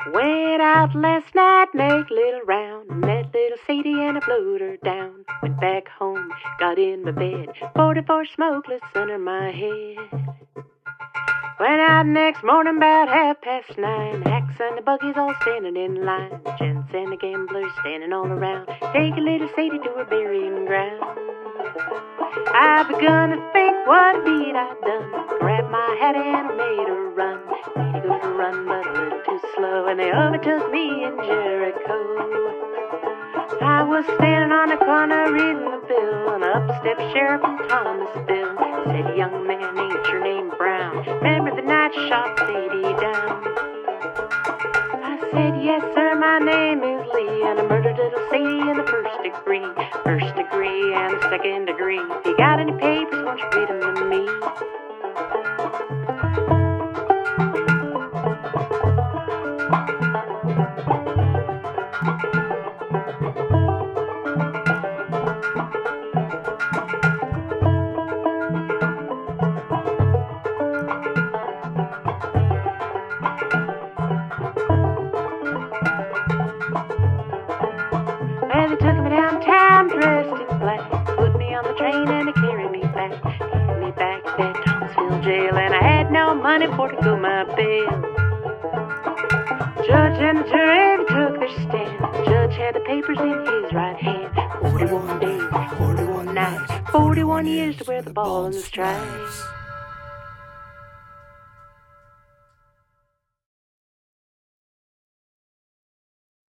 Went out last night, make a little round. Met little Sadie and I blowed her down. Went back home, got in my bed. 44 smokeless under my head. Went out next morning about 9:30. Hacks and the buggies all standing in line. Gents and the gamblers standing all around. Take a little Sadie to her burying ground. I begun to think what a deed I'd done. Grabbed my hat and I made a run. Made a good run, but a little too slow, and they overtook me in Jericho. I was standing on the corner reading the bill, and up stepped Sheriff from Thomasville. Said, young man, ain't your name Brown? Remember the night you shot Sadie down? I said, yes, sir, my name is Lee, and I murdered little Sadie in the first degree. First degree and the second degree. If you got any papers, won't you read them to me? Well, they took me downtown dressed in black, put me on the train and they carried me back to that Thomasville jail, and I had no money for to go my bail. Judge and the jury took their stand. The judge had the papers in his right hand. 41 days, 41 nights, 41 years to wear the ball and the stripes.